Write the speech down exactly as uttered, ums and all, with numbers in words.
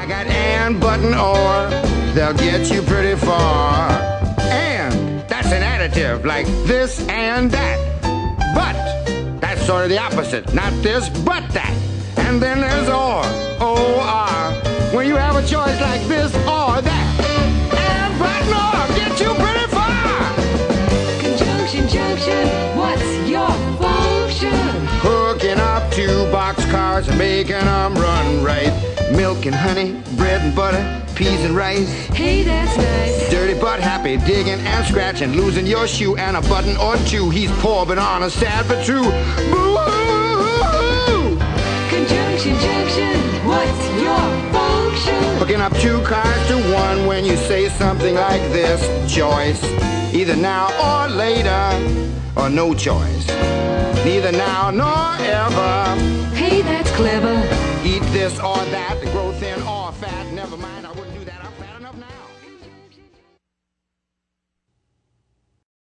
I got and, but, and or, they'll get you pretty far. And, that's an additive, like this and that. But, that's sort of the opposite. Not this, but that. And then there's or, O R, when you have a choice like this or that. And, but, and or, get you pretty far. Conjunction, junction, what's your function? Hooking up two boxcars and making them run right. Milk and honey, bread and butter, peas and rice. Hey, that's nice. Dirty but happy, digging and scratching, losing your shoe and a button or two. He's poor but honest, sad but true. Boo-hoo! Conjunction, junction, what's your function? Hooking up two cars to one when you say something like this. Choice, either now or later, or no choice. Neither now nor ever. Hey, that's clever. Eat this or that, grow thin or fat. Never mind, I wouldn't do that. I'm fat enough now.